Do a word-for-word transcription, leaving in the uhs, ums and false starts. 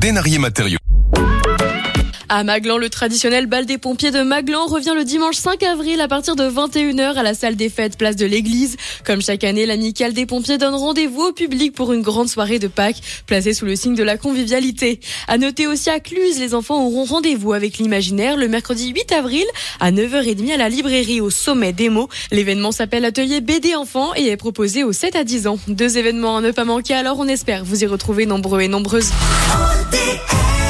Denarier Matériaux. À Maglan, le traditionnel bal des pompiers de Maglan revient le dimanche cinq avril à partir de vingt et une heures à la salle des fêtes, place de l'église. Comme chaque année, l'amicale des pompiers donne rendez-vous au public pour une grande soirée de Pâques, placée sous le signe de la convivialité. À noter aussi à Cluse, les enfants auront rendez-vous avec l'imaginaire le mercredi huit avril à neuf heures trente à la librairie au sommet des mots. L'événement s'appelle Atelier B D Enfants et est proposé aux sept à dix ans. Deux événements à ne pas manquer, alors on espère vous y retrouver nombreux et nombreuses.